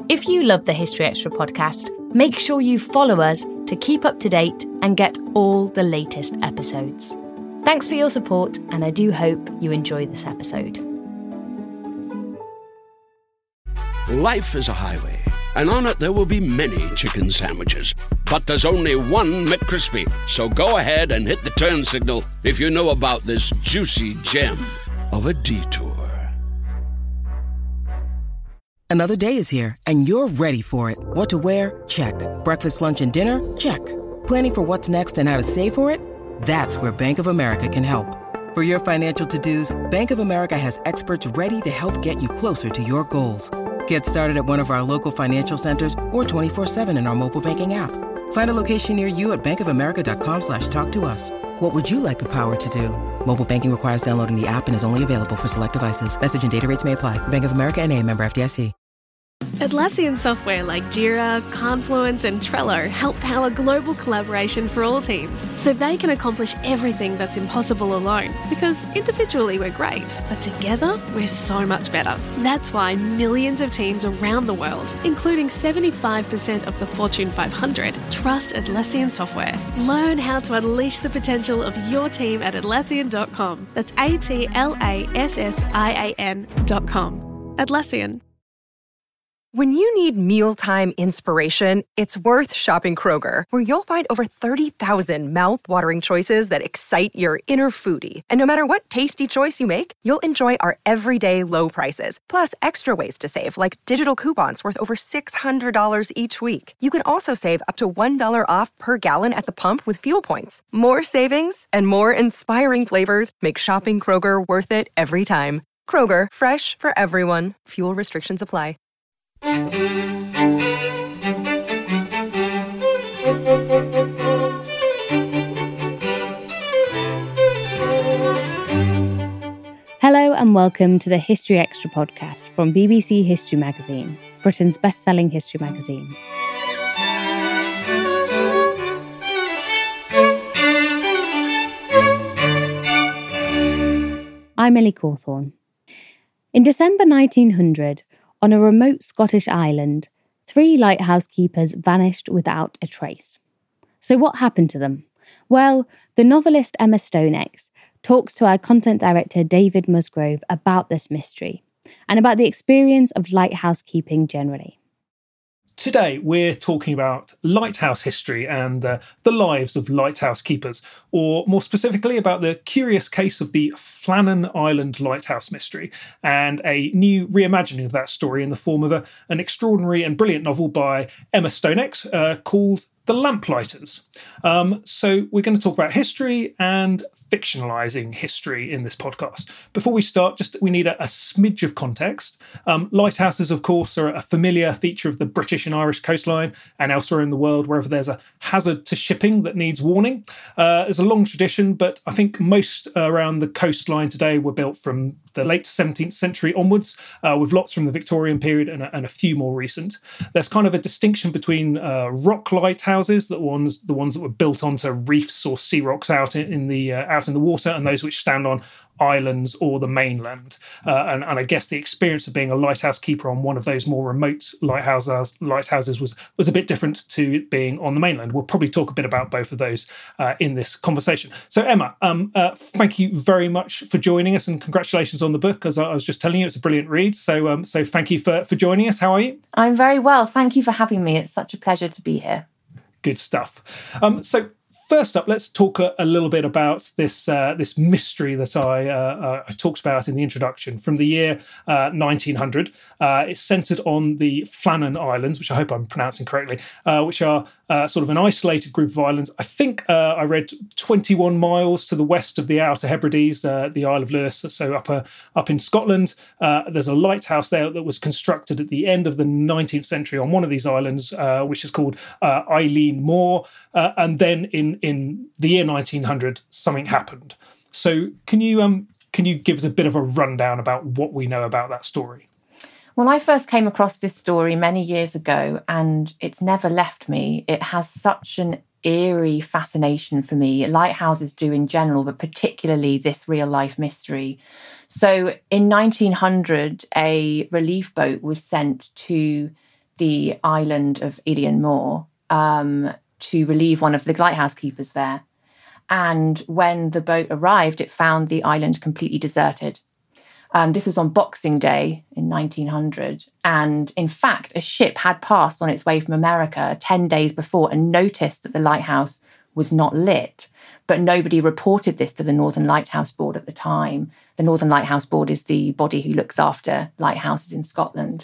If you love the History Extra podcast, make sure you follow us to keep up to date and get all the latest episodes. Thanks for your support, and I do hope you enjoy this episode. Life is a highway, and on it there will be many chicken sandwiches. But there's only one McCrispy. So go ahead and hit the turn signal if you know about this juicy gem of a detour. Another day is here, and you're ready for it. What to wear? Check. Breakfast, lunch, and dinner? Check. Planning for what's next and how to save for it? That's where Bank of America can help. For your financial to-dos, Bank of America has experts ready to help get you closer to your goals. Get started at one of our local financial centers or 24/7 in our mobile banking app. Find a location near you at bankofamerica.com/talktous. What would you like the power to do? Mobile banking requires downloading the app and is only available for select devices. Message and data rates may apply. Bank of America N.A., member FDIC. Atlassian software like Jira, Confluence, and Trello help power global collaboration for all teams, so they can accomplish everything that's impossible alone. Because individually we're great, but together we're so much better. That's why millions of teams around the world, including 75% of the Fortune 500, trust Atlassian software. Learn how to unleash the potential of your team at Atlassian.com. That's Atlassian.com. Atlassian. When you need mealtime inspiration, it's worth shopping Kroger, where you'll find over 30,000 mouth-watering choices that excite your inner foodie. And no matter what tasty choice you make, you'll enjoy our everyday low prices, plus extra ways to save, like digital coupons worth over $600 each week. You can also save up to $1 off per gallon at the pump with fuel points. More savings and more inspiring flavors make shopping Kroger worth it every time. Kroger, fresh for everyone. Fuel restrictions apply. Hello and welcome to the History Extra podcast from BBC History Magazine, Britain's best-selling history magazine. I'm Ellie Cawthorne. In December 1900, on a remote Scottish island, 3 lighthouse keepers vanished without a trace. So what happened to them? Well, the novelist Emma Stonex talks to our content director David Musgrove about this mystery and about the experience of lighthouse keeping generally. Today, we're talking about lighthouse history and the lives of lighthouse keepers, or more specifically about the curious case of the Flannan Island lighthouse mystery and a new reimagining of that story in the form of an extraordinary and brilliant novel by Emma Stonex called The Lamplighters. So we're going to talk about history and fictionalising history in this podcast. Before we start, we need a smidge of context. Lighthouses, of course, are a familiar feature of the British and Irish coastline and elsewhere in the world, wherever there's a hazard to shipping that needs warning. There's a long tradition, but I think most around the coastline today were built from the late 17th century onwards, with lots from the Victorian period and a few more recent. There's kind of a distinction between rock lighthouses, the ones that were built onto reefs or sea rocks out in the water, and those which stand on islands or the mainland. And I guess the experience of being a lighthouse keeper on one of those more remote lighthouses was a bit different to being on the mainland. We'll probably talk a bit about both of those in this conversation. So Emma, thank you very much for joining us, and congratulations on the book. As I was just telling you, it's a brilliant read. So thank you for joining us. How are you? I'm very well. Thank you for having me. It's such a pleasure to be here. Good stuff. So first up, let's talk a little bit about this mystery that I talked about in the introduction from the year 1900. It's centred on the Flannan Islands, which I hope I'm pronouncing correctly, which are sort of an isolated group of islands. I think I read 21 miles to the west of the Outer Hebrides, the Isle of Lewis, so up in Scotland. There's a lighthouse there that was constructed at the end of the 19th century on one of these islands, which is called Eilean Moor. And then in the year 1900, something happened. So can you give us a bit of a rundown about what we know about that story? Well, I first came across this story many years ago, and it's never left me. It has such an eerie fascination for me. Lighthouses do in general, but particularly this real-life mystery. So in 1900, a relief boat was sent to the island of Ilion Moor to relieve one of the lighthouse keepers there. And when the boat arrived, it found the island completely deserted. This was on Boxing Day in 1900. And in fact, a ship had passed on its way from America 10 days before and noticed that the lighthouse was not lit. But nobody reported this to the Northern Lighthouse Board at the time. The Northern Lighthouse Board is the body who looks after lighthouses in Scotland.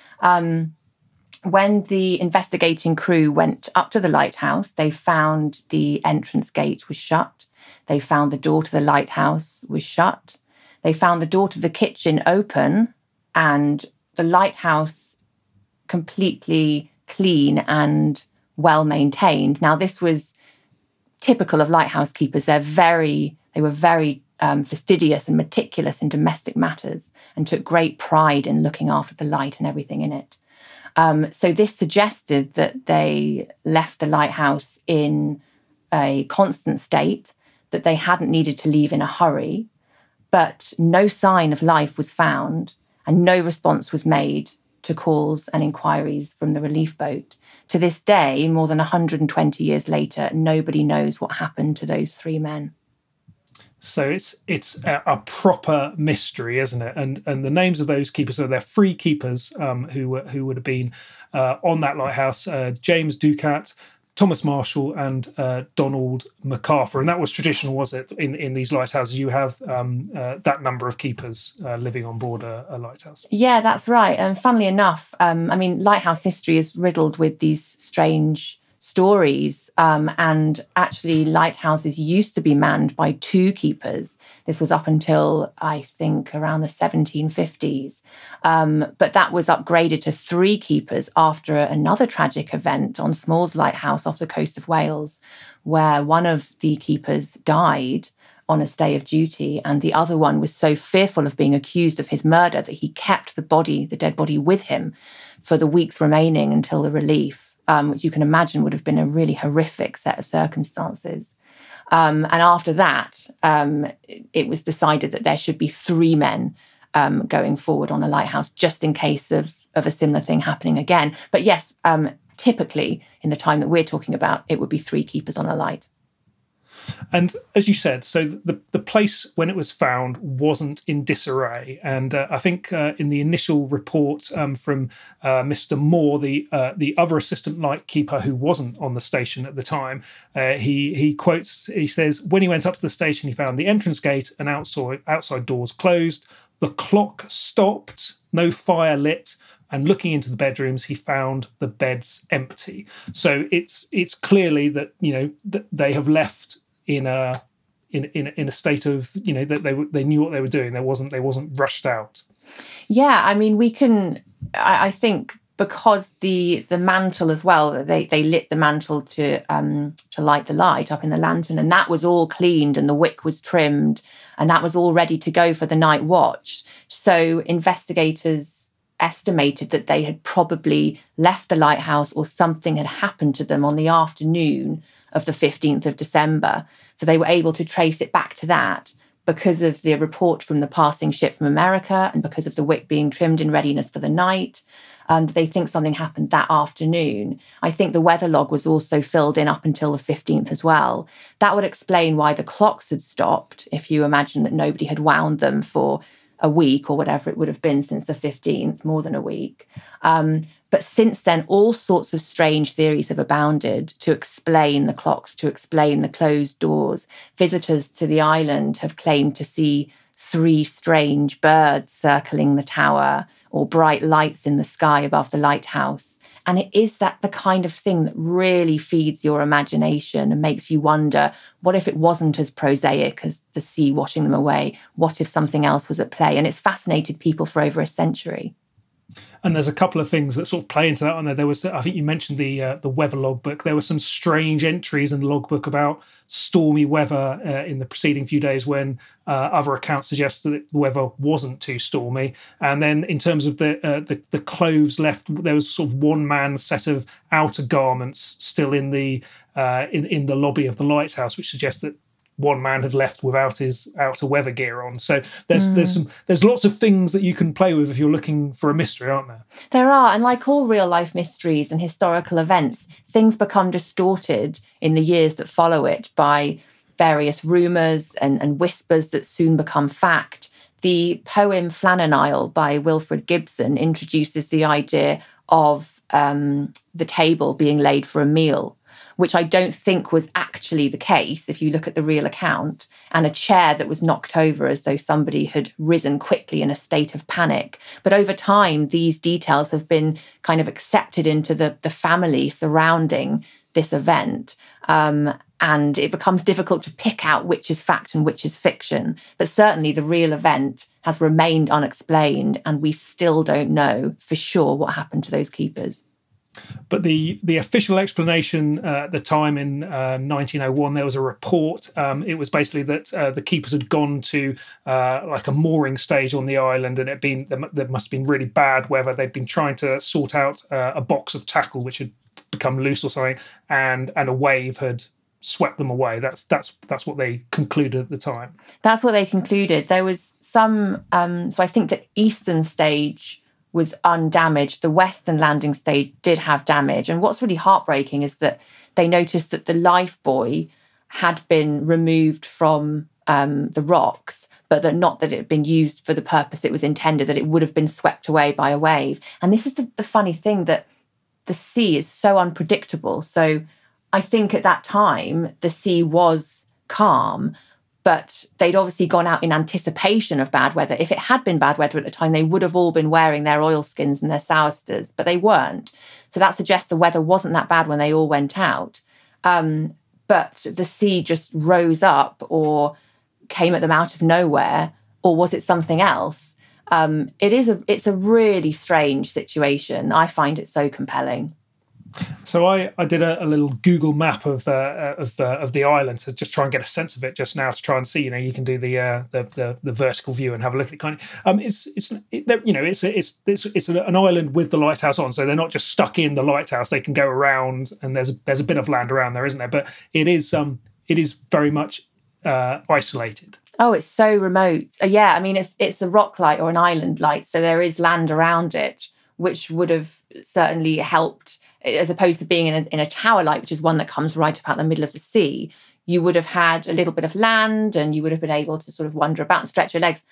When the investigating crew went up to the lighthouse, they found the entrance gate was shut. They found the door to the lighthouse was shut. They found the door to the kitchen open and the lighthouse completely clean and well maintained. Now, this was typical of lighthouse keepers. They were very fastidious and meticulous in domestic matters and took great pride in looking after the light and everything in it. So this suggested that they left the lighthouse in a constant state, that they hadn't needed to leave in a hurry, but no sign of life was found and no response was made to calls and inquiries from the relief boat. To this day, more than 120 years later, nobody knows what happened to those 3 men. So it's a proper mystery, isn't it? And the names of those keepers, so they're 3 keepers who would have been on that lighthouse: James Ducat, Thomas Marshall, and Donald MacArthur. And that was traditional, was it? In these lighthouses, you have that number of keepers living on board a lighthouse. Yeah, that's right. And funnily enough, lighthouse history is riddled with these strange stories. And actually, lighthouses used to be manned by 2 keepers. This was up until, I think, around the 1750s. But that was upgraded to 3 keepers after another tragic event on Smalls Lighthouse off the coast of Wales, where one of the keepers died on a stay of duty, and the other one was so fearful of being accused of his murder that he kept the dead body with him for the weeks remaining until the relief. Which you can imagine would have been a really horrific set of circumstances. And after that, it was decided that there should be 3 men going forward on a lighthouse, just in case of a similar thing happening again. But yes, typically, in the time that we're talking about, it would be 3 keepers on a light. And as you said, so the place when it was found wasn't in disarray. And I think in the initial report from Mr. Moore, the other assistant lightkeeper who wasn't on the station at the time, he says, when he went up to the station, he found the entrance gate and outside doors closed, the clock stopped, no fire lit, and looking into the bedrooms, he found the beds empty. So it's clearly that that they have left in a state of that they knew what they were doing. They wasn't rushed out. Yeah, I mean, I think because the mantle as well, they lit the mantle to light the light up in the lantern, and that was all cleaned and the wick was trimmed and that was all ready to go for the night watch. So investigators estimated that they had probably left the lighthouse or something had happened to them on the afternoon of the 15th of December. So they were able to trace it back to that because of the report from the passing ship from America and because of the wick being trimmed in readiness for the night. They think something happened that afternoon. I think the weather log was also filled in up until the 15th as well. That would explain why the clocks had stopped, if you imagine that nobody had wound them for a week or whatever it would have been since the 15th, more than a week. But since then, all sorts of strange theories have abounded to explain the clocks, to explain the closed doors. Visitors to the island have claimed to see 3 strange birds circling the tower or bright lights in the sky above the lighthouse. And it is the kind of thing that really feeds your imagination and makes you wonder, what if it wasn't as prosaic as the sea washing them away? What if something else was at play? And it's fascinated people for over a century. And there's a couple of things that sort of play into that on there. There was, I think you mentioned the weather logbook. There were some strange entries in the logbook about stormy weather in the preceding few days when other accounts suggest that the weather wasn't too stormy. And then in terms of the clothes left, there was sort of one man's set of outer garments still in the lobby of the lighthouse, which suggests that one man had left without his outer weather gear on. So there's lots of things that you can play with if you're looking for a mystery, aren't there? There are, and like all real life mysteries and historical events, things become distorted in the years that follow it by various rumours and whispers that soon become fact. The poem Flannan Isle by Wilfred Gibson introduces the idea of the table being laid for a meal, which I don't think was actually the case if you look at the real account, and a chair that was knocked over as though somebody had risen quickly in a state of panic. But over time, these details have been kind of accepted into the family surrounding this event. And it becomes difficult to pick out which is fact and which is fiction. But certainly the real event has remained unexplained, and we still don't know for sure what happened to those keepers. But the official explanation at the time in 1901, there was a report. It was basically that the keepers had gone to like a mooring stage on the island, and there must have been really bad weather. They'd been trying to sort out a box of tackle which had become loose or something, and a wave had swept them away. That's what they concluded at the time. That's what they concluded. There was some. So I think the eastern stage was undamaged. The western landing stage did have damage. And what's really heartbreaking is that they noticed that the life buoy had been removed from the rocks, but that not that it had been used for the purpose it was intended, that it would have been swept away by a wave. And this is the funny thing, that the sea is so unpredictable. So I think at that time, the sea was calm, but they'd obviously gone out in anticipation of bad weather. If it had been bad weather at the time, they would have all been wearing their oilskins and their sousters, but they weren't. So that suggests the weather wasn't that bad when they all went out. But the sea just rose up or came at them out of nowhere, or was it something else? It's a really strange situation. I find it so compelling. So I did a little Google map of the island to just try and get a sense of it just now, to try and see. You can do the vertical view and have a look at it. Kind of, it's an island with the lighthouse on, so they're not just stuck in the lighthouse. They can go around, and there's a bit of land around there, isn't there? But it is very much isolated. Oh, it's so remote. Yeah, I mean it's a rock light or an island light, so there is land around it, which would have certainly helped, as opposed to being in a tower light, which is one that comes right up out the middle of the sea. You would have had a little bit of land, and you would have been able to sort of wander about and stretch your legs.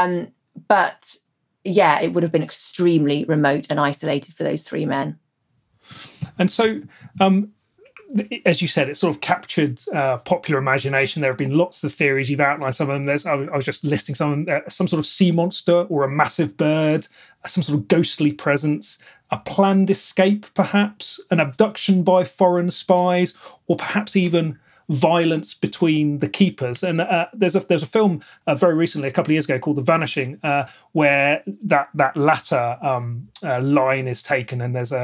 But yeah, it would have been extremely remote and isolated for those three men. And so, as you said, it sort of captured popular imagination. There have been lots of theories. You've outlined some of them. I was just listing some of them. Some sort of sea monster or a massive bird, some sort of ghostly presence, a planned escape, perhaps, an abduction by foreign spies, or perhaps even violence between the keepers. And there's a film very recently, a couple of years ago, called The Vanishing, where that latter line is taken, and it's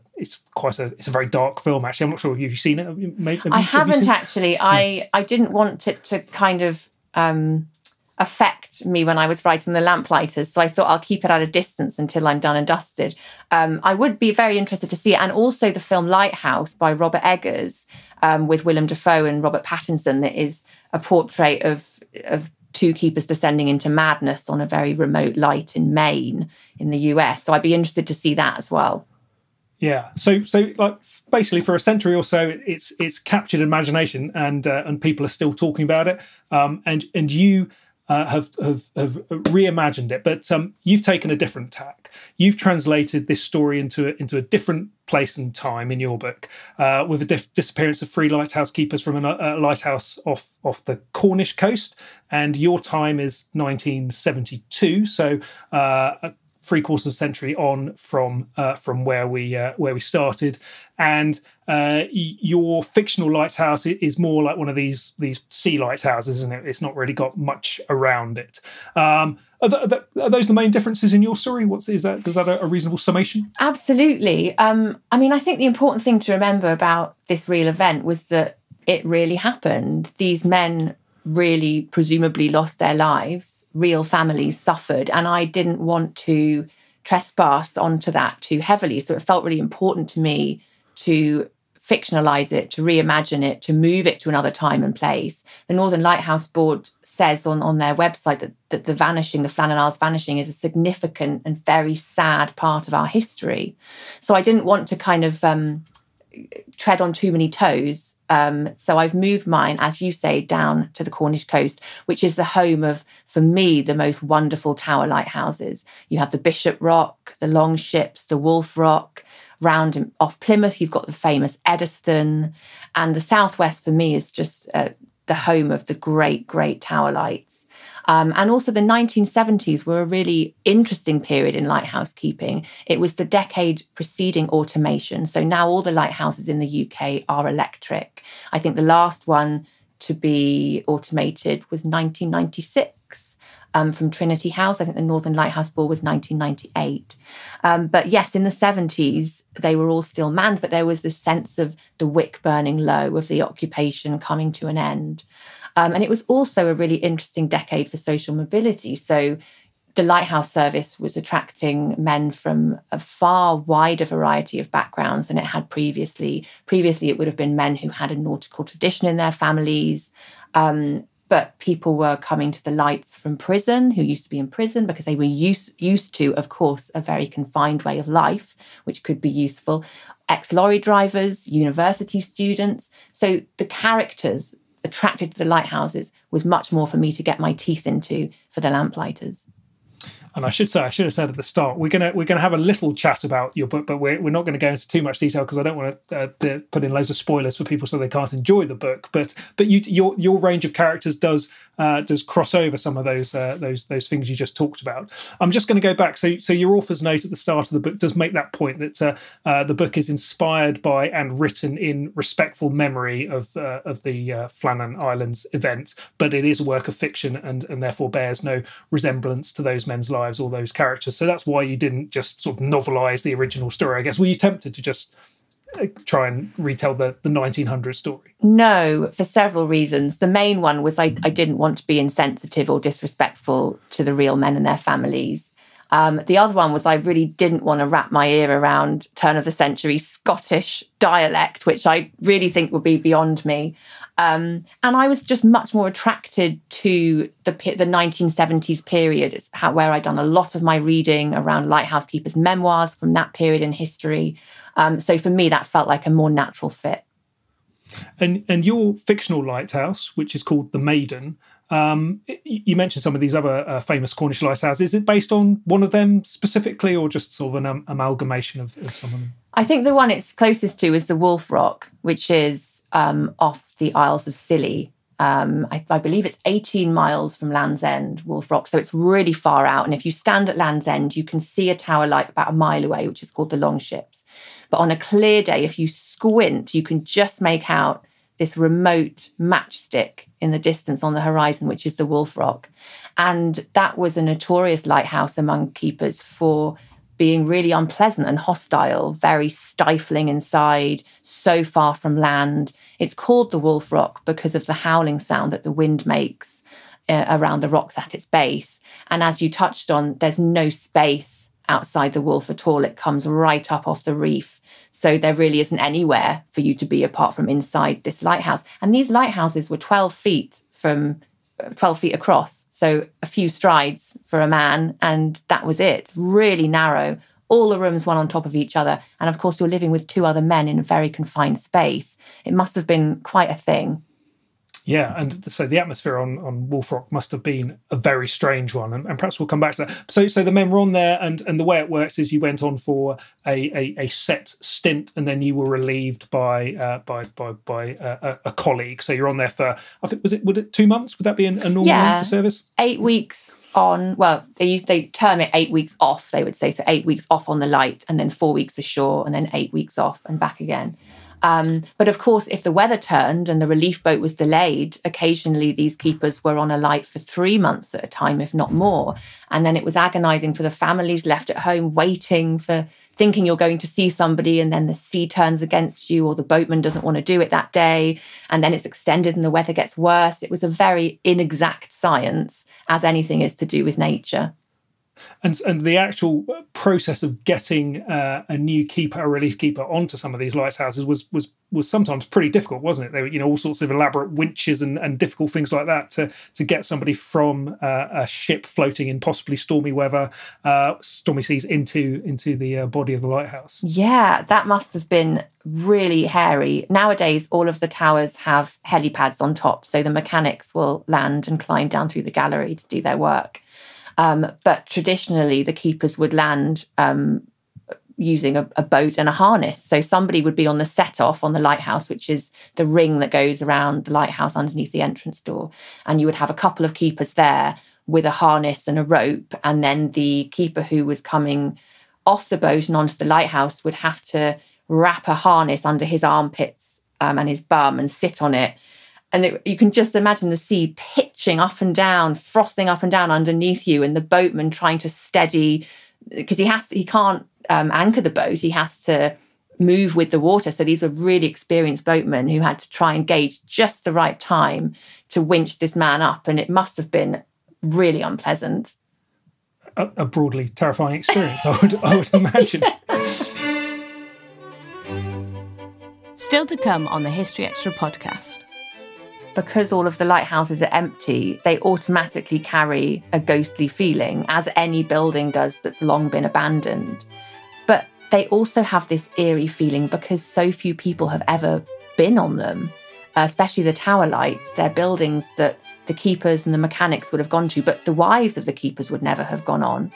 a very dark film. Actually, I'm not sure if you've seen it. I haven't actually. I didn't want it to kind of affect me when I was writing The Lamplighters, so I thought I'll keep it at a distance until I'm done and dusted. I would be very interested to see it, and also the film Lighthouse by Robert Eggers, with Willem Dafoe and Robert Pattinson, that is a portrait of two keepers descending into madness on a very remote light in Maine in the US. So I'd be interested to see that as well. Yeah, so like basically for a century or so, it's captured imagination, and people are still talking about it. And you have reimagined it, but you've taken a different tack. You've translated this story into a different place and time in your book, with the disappearance of 3 lighthouse keepers from a lighthouse off the Cornish coast, and your time is 1972. So 3/4 of a century on from where we started, and your fictional lighthouse is more like one of these sea lighthouses, isn't it? It's not really got much around it. Are those the main differences in your story? Is that a reasonable summation? Absolutely. I mean, I think the important thing to remember about this real event was that it really happened. These men really presumably lost their lives. Real families suffered, and I didn't want to trespass onto that too heavily. So it felt really important to me to fictionalize it, to reimagine it, to move it to another time and place. The Northern Lighthouse Board says on their website that the Flannan Isles vanishing is a significant and very sad part of our history. So I didn't want to kind of tread on too many toes. So I've moved mine, as you say, down to the Cornish coast, which is the home of, for me, the most wonderful tower lighthouses. You have the Bishop Rock, the Longships, the Wolf Rock. Round off Plymouth, you've got the famous Eddystone. And the southwest, for me, is just the home of the great, great tower lights. And also the 1970s were a really interesting period in lighthouse keeping. It was the decade preceding automation. So now all the lighthouses in the UK are electric. I think the last one to be automated was 1996 from Trinity House. I think the Northern Lighthouse Board was 1998. But yes, in the 70s, they were all still manned, but there was this sense of the wick burning low, of the occupation coming to an end. And it was also a really interesting decade for social mobility. So the Lighthouse Service was attracting men from a far wider variety of backgrounds than it had previously. Previously, it would have been men who had a nautical tradition in their families. But people were coming to the lights from prison, who used to be in prison, because they were used to, of course, a very confined way of life, which could be useful. Ex-lorry drivers, university students. So the characters attracted to the lighthouses was much more for me to get my teeth into for the lamplighters. And I should have said at the start, we're gonna have a little chat about your book, but we're not going to go into too much detail because I don't want to put in loads of spoilers for people so they can't enjoy the book. But your range of characters does cross over some of those things you just talked about. I'm just going to go back. So your author's note at the start of the book does make that point that the book is inspired by and written in respectful memory of the Flannan Islands event, but it is a work of fiction and therefore bears no resemblance to those men's lives, all those characters. So that's why you didn't just sort of novelize the original story, I guess. Were you tempted to just try and retell the 1900 story? No, for several reasons. The main one was I didn't want to be insensitive or disrespectful to the real men and their families. The other one was I really didn't want to wrap my ear around turn of the century Scottish dialect, which I really think would be beyond me. And I was just much more attracted to the 1970s period. It's where I'd done a lot of my reading around lighthouse keepers' memoirs from that period in history. So for me, that felt like a more natural fit. And your fictional lighthouse, which is called The Maiden, you mentioned some of these other famous Cornish lighthouses. Is it based on one of them specifically, or just sort of an amalgamation of some of them? I think the one it's closest to is the Wolf Rock, which is off the Isles of Scilly. I believe it's 18 miles from Land's End, Wolf Rock, so it's really far out. And if you stand at Land's End, you can see a tower light about a mile away, which is called the Longships. But on a clear day, if you squint, you can just make out this remote matchstick in the distance on the horizon, which is the Wolf Rock. And that was a notorious lighthouse among keepers for being really unpleasant and hostile, very stifling inside, so far from land. It's called the Wolf Rock because of the howling sound that the wind makes around the rocks at its base. And as you touched on, there's no space outside the Wolf at all. It comes right up off the reef. So there really isn't anywhere for you to be apart from inside this lighthouse. And these lighthouses were 12 feet across. So a few strides for a man, and that was it. Really narrow. All the rooms one on top of each other. And of course, you're living with two other men in a very confined space. It must have been quite a thing. Yeah, and so the atmosphere on Wolf Rock must have been a very strange one, and perhaps we'll come back to that. So the men were on there, and the way it worked is you went on for a set stint, and then you were relieved by a colleague. So you're on there for, I think, would it 2 months? Would that be a normal length of service? 8 weeks on. Well, they term it 8 weeks off. They would say so 8 weeks off on the light, and then 4 weeks ashore, and then 8 weeks off and back again. But of course, if the weather turned and the relief boat was delayed, occasionally these keepers were on a light for 3 months at a time, if not more. And then it was agonizing for the families left at home, waiting for, thinking you're going to see somebody, and then the sea turns against you, or the boatman doesn't want to do it that day. And then it's extended and the weather gets worse. It was a very inexact science, as anything is to do with nature. And the actual process of getting a new keeper, a relief keeper, onto some of these lighthouses was sometimes pretty difficult, wasn't it? There were all sorts of elaborate winches and difficult things like that to get somebody from a ship floating in possibly stormy weather, stormy seas into the body of the lighthouse. Yeah, that must have been really hairy. Nowadays, all of the towers have helipads on top, so the mechanics will land and climb down through the gallery to do their work. But traditionally, the keepers would land using a boat and a harness. So somebody would be on the set-off on the lighthouse, which is the ring that goes around the lighthouse underneath the entrance door. And you would have a couple of keepers there with a harness and a rope. And then the keeper who was coming off the boat and onto the lighthouse would have to wrap a harness under his armpits and his bum and sit on it. And you can just imagine the sea pitching up and down, frothing up and down underneath you, and the boatman trying to steady, because he can't anchor the boat. He has to move with the water. So these were really experienced boatmen who had to try and gauge just the right time to winch this man up. And it must have been really unpleasant. A broadly terrifying experience, I would imagine. Still to come on the History Extra podcast. Because all of the lighthouses are empty, they automatically carry a ghostly feeling, as any building does that's long been abandoned. But they also have this eerie feeling because so few people have ever been on them, especially the tower lights. They're buildings that the keepers and the mechanics would have gone to, but the wives of the keepers would never have gone on.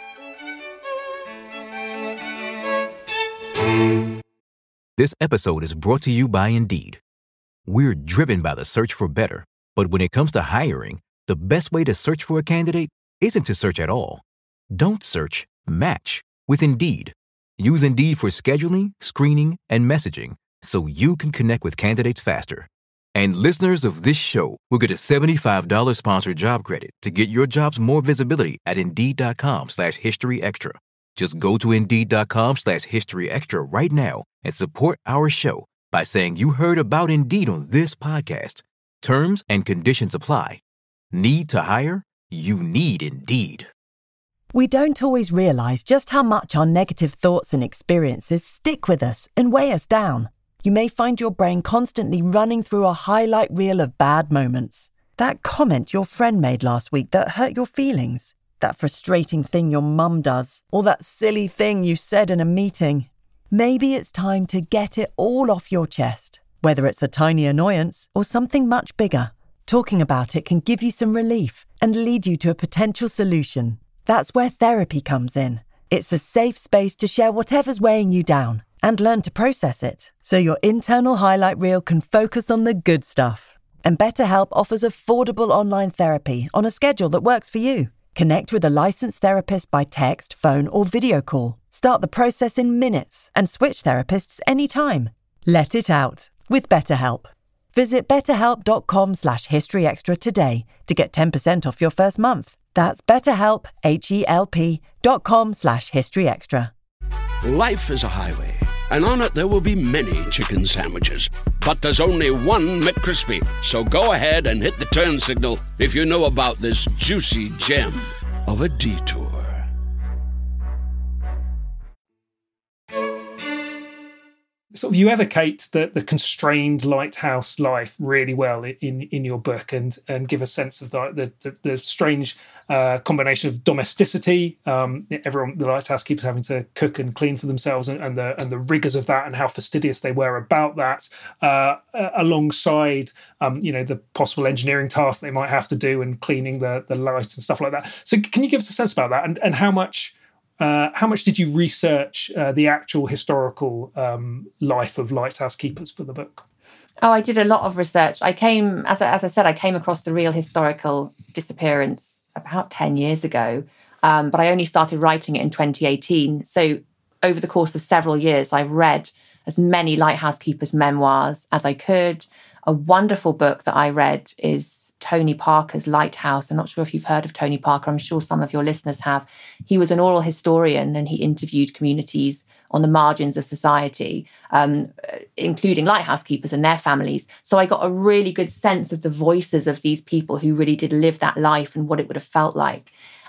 This episode is brought to you by Indeed. We're driven by the search for better, but when it comes to hiring, the best way to search for a candidate isn't to search at all. Don't search, match with Indeed. Use Indeed for scheduling, screening, and messaging so you can connect with candidates faster. And listeners of this show will get a $75 sponsored job credit to get your jobs more visibility at Indeed.com/HistoryExtra. Just go to Indeed.com/HistoryExtra right now and support our show by saying you heard about Indeed on this podcast. Terms and conditions apply. Need to hire? You need Indeed. We don't always realize just how much our negative thoughts and experiences stick with us and weigh us down. You may find your brain constantly running through a highlight reel of bad moments. That comment your friend made last week that hurt your feelings. That frustrating thing your mum does. Or that silly thing you said in a meeting. Maybe it's time to get it all off your chest. Whether it's a tiny annoyance or something much bigger, talking about it can give you some relief and lead you to a potential solution. That's where therapy comes in. It's a safe space to share whatever's weighing you down and learn to process it, so your internal highlight reel can focus on the good stuff. And BetterHelp offers affordable online therapy on a schedule that works for you. Connect with a licensed therapist by text, phone, or video call. Start the process in minutes and switch therapists anytime. Let it out with BetterHelp. Visit betterhelp.com/historyextra today to get 10% off your first month. That's BetterHelp, HELP.com/historyextra. Life is a highway, and on it there will be many chicken sandwiches. But there's only one McCrispy. So go ahead and hit the turn signal if you know about this juicy gem of a detour. Sort of, you evocate the constrained lighthouse life really well in your book, and give a sense of the strange combination of domesticity, the lighthouse keepers having to cook and clean for themselves, and the rigors of that, and how fastidious they were about that, alongside the possible engineering tasks they might have to do and cleaning the lights and stuff like that. So can you give us a sense about that, and how much did you research the actual historical life of lighthouse keepers for the book? Oh, I did a lot of research. I came across the real historical disappearance about 10 years ago, but I only started writing it in 2018. So over the course of several years, I read as many lighthouse keepers' memoirs as I could. A wonderful book that I read is Tony Parker's Lighthouse. I'm not sure if you've heard of Tony Parker. I'm sure some of your listeners have. He was an oral historian, and he interviewed communities on the margins of society, including lighthouse keepers and their families. So I got a really good sense of the voices of these people who really did live that life and what it would have felt like.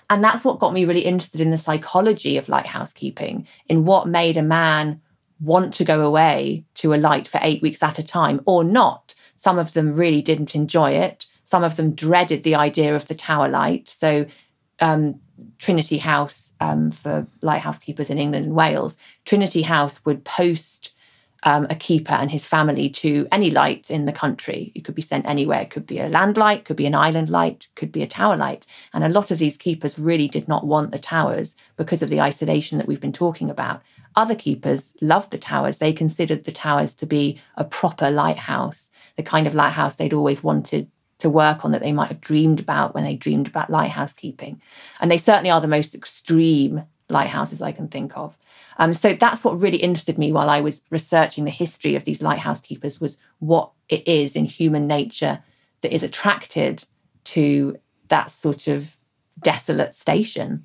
And that's what got me really interested in the psychology of lighthouse keeping, in what made a man want to go away to a light for 8 weeks at a time or not. Some of them really didn't enjoy it. Some of them dreaded the idea of the tower light. So Trinity House, for lighthouse keepers in England and Wales, Trinity House would post a keeper and his family to any light in the country. It could be sent anywhere. It could be a land light, could be an island light, could be a tower light. And a lot of these keepers really did not want the towers because of the isolation that we've been talking about. Other keepers loved the towers. They considered the towers to be a proper lighthouse, the kind of lighthouse they'd always wanted to work on, that they might have dreamed about when they dreamed about lighthouse keeping. And they certainly are the most extreme lighthouses I can think of. So that's what really interested me while I was researching the history of these lighthouse keepers, was what it is in human nature that is attracted to that sort of desolate station.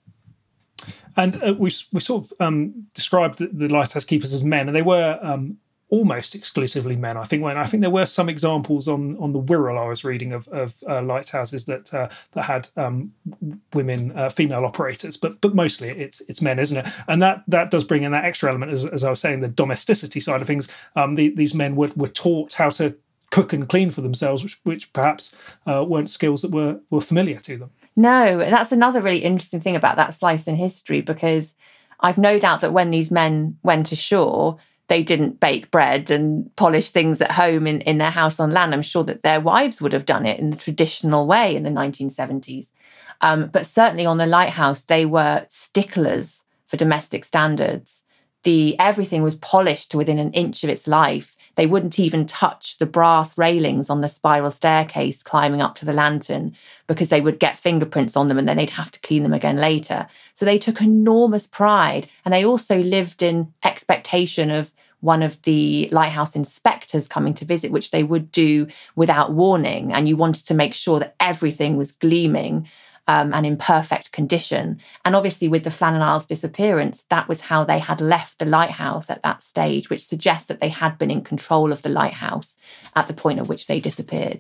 And we sort of described the lighthouse keepers as men, and they were almost exclusively men. I think there were some examples on the Wirral I was reading of lighthouses that had women, female operators, but mostly it's men, isn't it? And that does bring in that extra element, as I was saying, the domesticity side of things. These men were taught how to cook and clean for themselves, which perhaps weren't skills that were familiar to them. No, that's another really interesting thing about that slice in history, because I've no doubt that when these men went ashore, they didn't bake bread and polish things at home in their house on land. I'm sure that their wives would have done it in the traditional way in the 1970s. But certainly on the lighthouse, they were sticklers for domestic standards. Everything was polished to within an inch of its life. They wouldn't even touch the brass railings on the spiral staircase climbing up to the lantern, because they would get fingerprints on them and then they'd have to clean them again later. So they took enormous pride, and they also lived in expectation of one of the lighthouse inspectors coming to visit, which they would do without warning. And you wanted to make sure that everything was gleaming and in perfect condition. And obviously with the Flannan Isles disappearance, that was how they had left the lighthouse at that stage, which suggests that they had been in control of the lighthouse at the point at which they disappeared.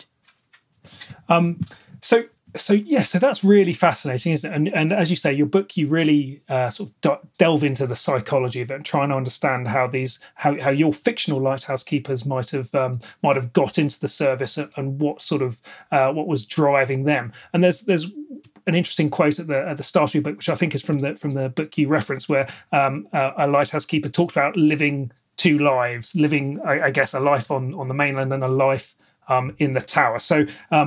So that's really fascinating, isn't it? And as you say, your book, you really sort of delve into the psychology of it and trying to understand how your fictional lighthouse keepers might have got into the service and what was driving them. And there's an interesting quote at the start of your book, which I think is from the book you referenced, where a lighthouse keeper talked about living two lives, living, I guess, a life on the mainland and a life in the tower. So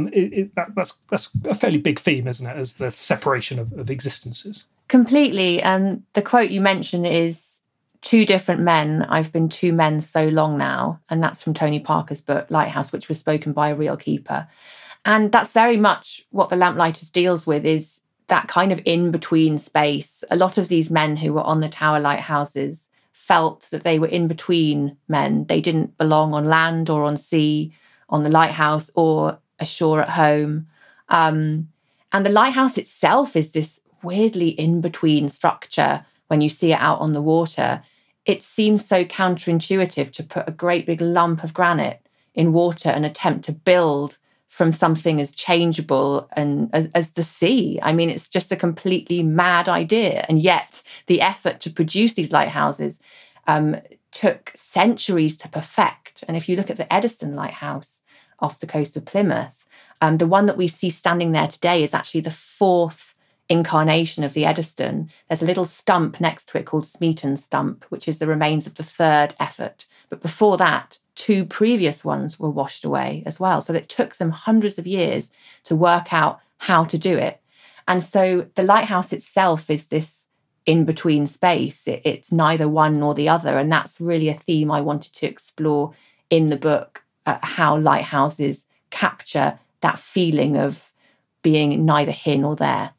that's a fairly big theme, isn't it, as the separation of existences? Completely. And the quote you mentioned is, "Two different men. I've been two men so long now." And that's from Tony Parker's book, Lighthouse, which was spoken by a real keeper. And that's very much what The Lamplighters deals with, is that kind of in-between space. A lot of these men who were on the tower lighthouses felt that they were in between men. They didn't belong on land or on sea, on the lighthouse, or ashore at home. And the lighthouse itself is this weirdly in-between structure when you see it out on the water. It seems so counterintuitive to put a great big lump of granite in water and attempt to build from something as changeable and as the sea. I mean, it's just a completely mad idea. And yet the effort to produce these lighthouses took centuries to perfect. And if you look at the Eddystone Lighthouse off the coast of Plymouth, the one that we see standing there today is actually the fourth incarnation of the Eddystone. There's a little stump next to it called Smeaton's Stump, which is the remains of the third effort. But before that, two previous ones were washed away as well. So it took them hundreds of years to work out how to do it. And so the lighthouse itself is this in-between space. It's neither one nor the other. And that's really a theme I wanted to explore in the book, how lighthouses capture that feeling of being neither here nor there.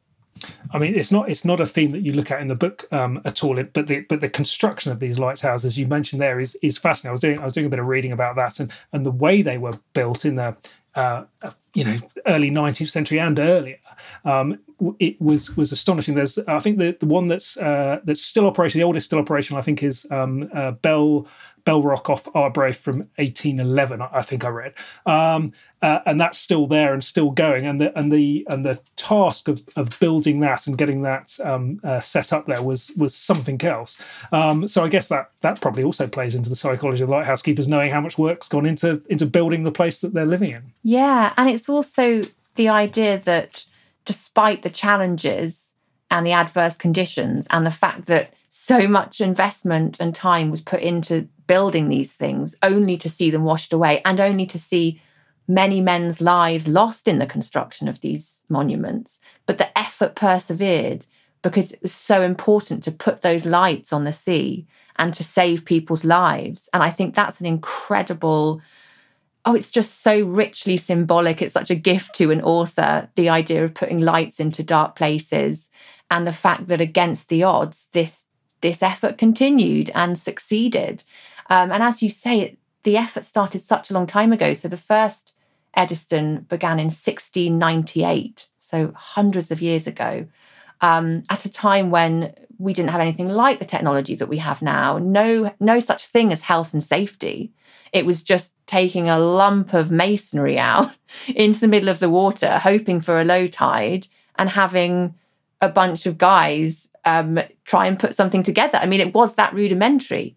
I mean, it's not a theme that you look at in the book at all. But the construction of these lighthouses you mentioned there is fascinating. I was doing a bit of reading about that and the way they were built in the early 19th century and earlier. it was astonishing. There's, I think, the one that's still operational, the oldest still operational, I think, is Bell Rock off Arbroath from 1811. I think I read, and that's still there and still going. And the task of building that and getting that set up there was something else. So I guess that probably also plays into the psychology of lighthouse keepers, knowing how much work's gone into building the place that they're living in. Yeah, and it's also the idea that despite the challenges and the adverse conditions and the fact that so much investment and time was put into building these things, only to see them washed away and only to see many men's lives lost in the construction of these monuments. But the effort persevered because it was so important to put those lights on the sea and to save people's lives. And I think that's an incredible... it's just so richly symbolic. It's such a gift to an author, the idea of putting lights into dark places and the fact that against the odds, this effort continued and succeeded. And as you say, the effort started such a long time ago. So the first Eddystone began in 1698, so hundreds of years ago, at a time when we didn't have anything like the technology that we have now. No such thing as health and safety. It was just taking a lump of masonry out into the middle of the water, hoping for a low tide, and having a bunch of guys try and put something together. I mean, it was that rudimentary.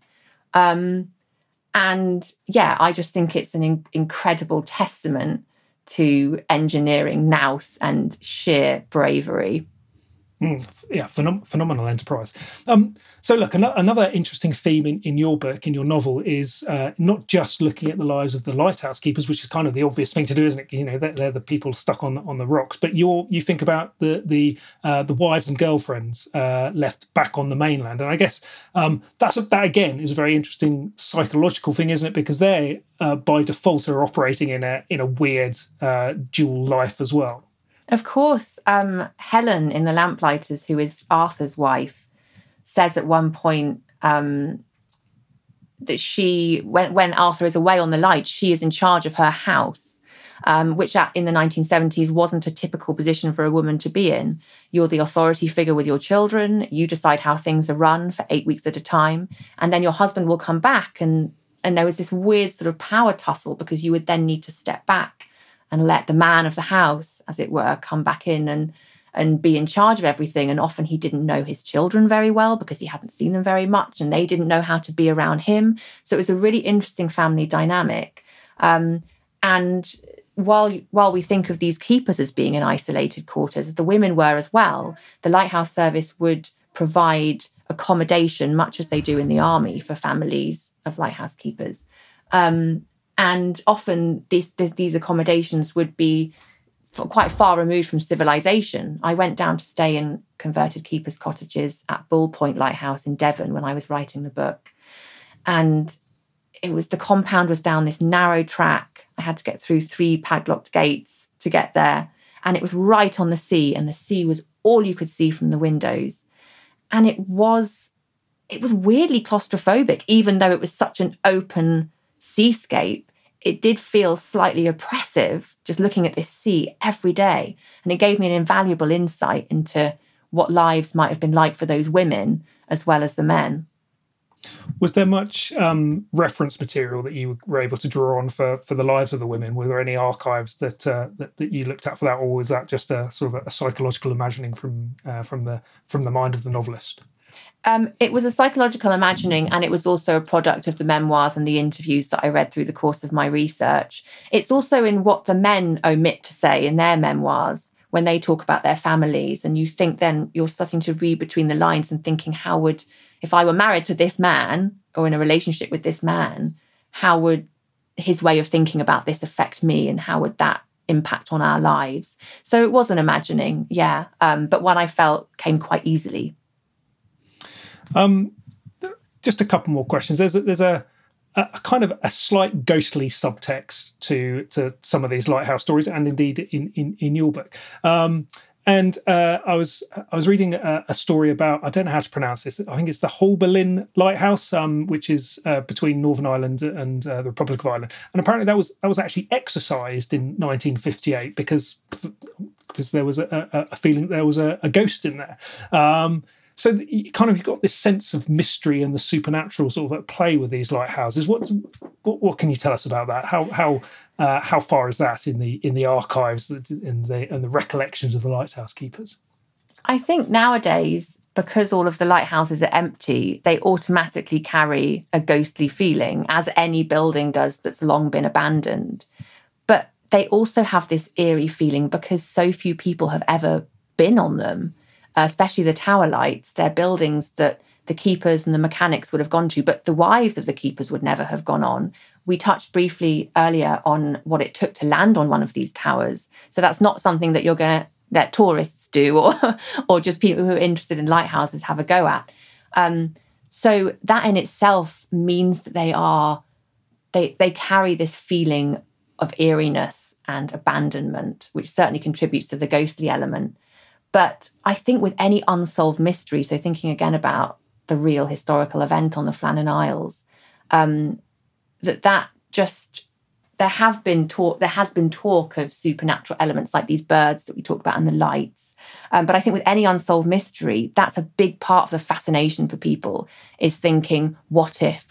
And yeah, I just think it's an incredible testament to engineering, nous, and sheer bravery. Phenomenal enterprise. So look, another interesting theme in your book, in your novel, is not just looking at the lives of the lighthouse keepers, which is kind of the obvious thing to do, isn't it? You know, they're the people stuck on the rocks, but you think about the wives and girlfriends left back on the mainland, and I guess that again is a very interesting psychological thing, isn't it? Because they by default are operating in a weird dual life as well. Of course, Helen in The Lamplighters, who is Arthur's wife, says at one point that she, when Arthur is away on the light, she is in charge of her house, which in the 1970s wasn't a typical position for a woman to be in. You're the authority figure with your children. You decide how things are run for 8 weeks at a time. And then your husband will come back. And there was this weird sort of power tussle because you would then need to step back and let the man of the house, as it were, come back in and be in charge of everything. And often he didn't know his children very well because he hadn't seen them very much, and they didn't know how to be around him. So it was a really interesting family dynamic. And while we think of these keepers as being in isolated quarters, as the women were as well, the lighthouse service would provide accommodation, much as they do in the army, for families of lighthouse keepers. And often these accommodations would be quite far removed from civilization. I went down to stay in converted keepers' cottages at Bull Point Lighthouse in Devon when I was writing the book. And the compound was down this narrow track. I had to get through 3 padlocked gates to get there. And it was right on the sea, and the sea was all you could see from the windows. And it was weirdly claustrophobic, even though it was such an open seascape. It did feel slightly oppressive just looking at this sea every day. And it gave me an invaluable insight into what lives might have been like for those women as well as the men. Was there much reference material that you were able to draw on for the lives of the women? Were there any archives that you looked at for that, or was that just a sort of a psychological imagining from the mind of the novelist? It was a psychological imagining, and it was also a product of the memoirs and the interviews that I read through the course of my research. It's also in what the men omit to say in their memoirs when they talk about their families, and you think then you're starting to read between the lines and thinking, if I were married to this man or in a relationship with this man, how would his way of thinking about this affect me, and how would that impact on our lives? So it was an imagining, yeah, but one I felt came quite easily. Just a couple more questions. There's a kind of a slight ghostly subtext to some of these lighthouse stories, and indeed in your book. And And I was reading a story about, I don't know how to pronounce this, I think it's the Holberlin Lighthouse, which is between Northern Ireland and the Republic of Ireland. And apparently that was actually exorcised in 1958 because there was a feeling there was a ghost in there. So you kind of got this sense of mystery and the supernatural sort of at play with these lighthouses. What can you tell us about that? How far is that in the archives and the recollections of the lighthouse keepers? I think nowadays, because all of the lighthouses are empty, they automatically carry a ghostly feeling, as any building does that's long been abandoned. But they also have this eerie feeling because so few people have ever been on them. Especially the tower lights. They're buildings that the keepers and the mechanics would have gone to, but the wives of the keepers would never have gone on. We touched briefly earlier on what it took to land on one of these towers. So that's not something that tourists do or just people who are interested in lighthouses have a go at. So that in itself means that they carry this feeling of eeriness and abandonment, which certainly contributes to the ghostly element. But I think with any unsolved mystery, so thinking again about the real historical event on the Flannan Isles, there has been talk of supernatural elements like these birds that we talked about and the lights. But I think with any unsolved mystery, that's a big part of the fascination for people, is thinking, what if?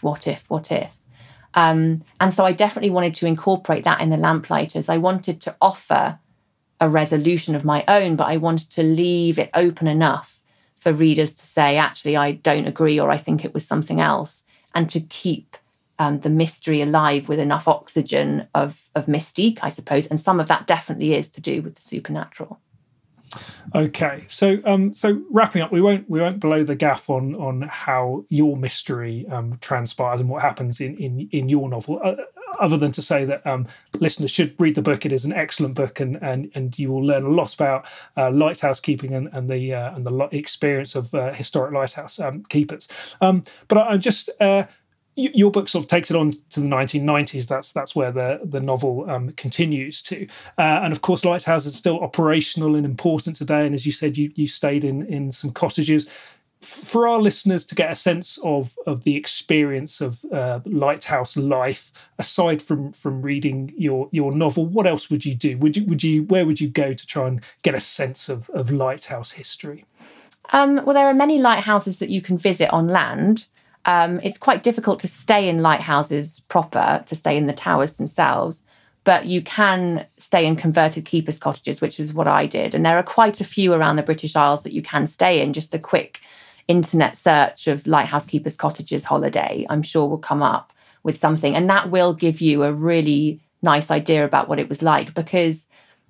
And so I definitely wanted to incorporate that in the Lamplighters. I wanted to offer a resolution of my own, but I wanted to leave it open enough for readers to say, actually, I don't agree, or I think it was something else, and to keep the mystery alive with enough oxygen of mystique, I suppose. And some of that definitely is to do with the supernatural. Okay, so wrapping up, we won't blow the gaff on how your mystery transpires and what happens in your novel, other than to say that listeners should read the book. It is an excellent book, and you will learn a lot about lighthouse keeping and the experience of historic lighthouse keepers. But I just your book sort of takes it on to the 1990s. That's where the novel continues to. And of course, lighthouses are still operational and important today. And as you said, you stayed in some cottages. For our listeners to get a sense of the experience of lighthouse life, aside from reading your novel, what else would you do? Where would you go to try and get a sense of lighthouse history? Well, there are many lighthouses that you can visit on land. It's quite difficult to stay in lighthouses proper, to stay in the towers themselves, but you can stay in converted keepers' cottages, which is what I did. And there are quite a few around the British Isles that you can stay in. Just a quick internet search of lighthouse keepers' cottages holiday, I'm sure, will come up with something. And that will give you a really nice idea about what it was like, because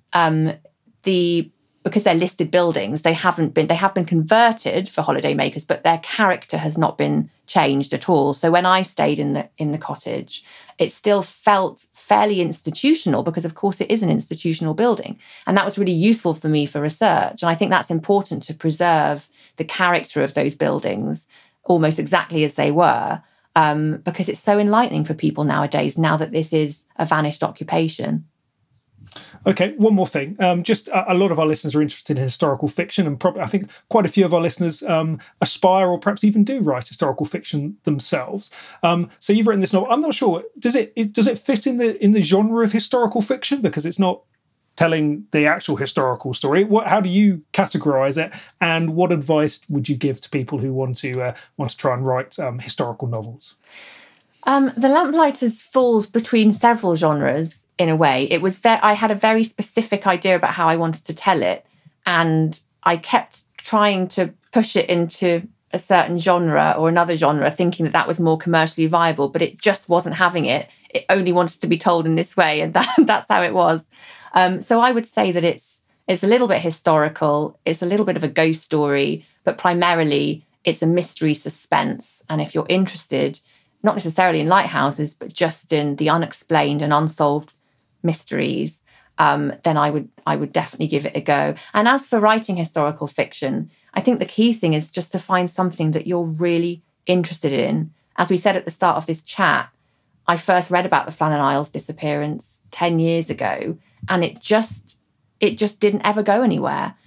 because they're listed buildings, they have been converted for holidaymakers, but their character has not been changed at all. So when I stayed in the cottage, it still felt fairly institutional, because of course it is an institutional building. And that was really useful for me for research. And I think that's important, to preserve the character of those buildings almost exactly as they were, because it's so enlightening for people nowadays, now that this is a vanished occupation. Okay, one more thing. Just a lot of our listeners are interested in historical fiction, and probably I think quite a few of our listeners aspire or perhaps even do write historical fiction themselves. So you've written this novel. I'm not sure. Does it fit in the genre of historical fiction, because it's not telling the actual historical story? How do you categorize it, and what advice would you give to people who want to try and write historical novels? The Lamplighters falls between several genres. In a way, it was I had a very specific idea about how I wanted to tell it, and I kept trying to push it into a certain genre or another genre, thinking that was more commercially viable, but it just wasn't having it. It only wanted to be told in this way, and that's how it was. So I would say that it's a little bit historical, it's a little bit of a ghost story, but primarily it's a mystery suspense. And if you're interested, not necessarily in lighthouses, but just in the unexplained and unsolved mysteries, then I would definitely give it a go. And as for writing historical fiction, I think the key thing is just to find something that you're really interested in. As we said at the start of this chat, I first read about the Flannan Isles disappearance 10 years ago, and it just didn't ever go anywhere.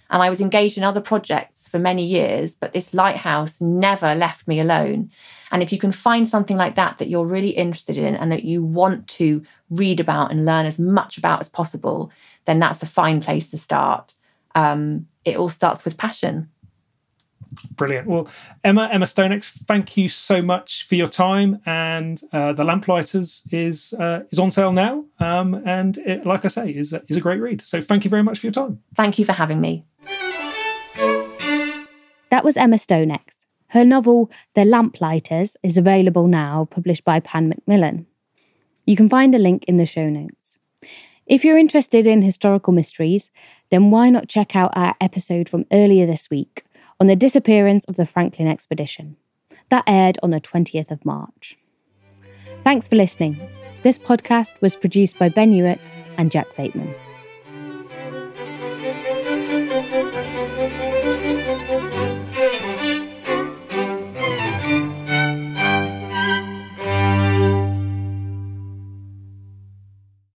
And I was engaged in other projects for many years, but this lighthouse never left me alone. And if you can find something like that that you're really interested in and that you want to read about and learn as much about as possible, then that's a fine place to start. It all starts with passion. Brilliant. Well, Emma Stonex, thank you so much for your time. And The Lamplighters is on sale now. And it, like I say, is a great read. So thank you very much for your time. Thank you for having me. That was Emma Stonex. Her novel, The Lamplighters, is available now, published by Pan Macmillan. You can find a link in the show notes. If you're interested in historical mysteries, then why not check out our episode from earlier this week on the disappearance of the Franklin expedition. That aired on the 20th of March. Thanks for listening. This podcast was produced by Ben Hewitt and Jack Bateman.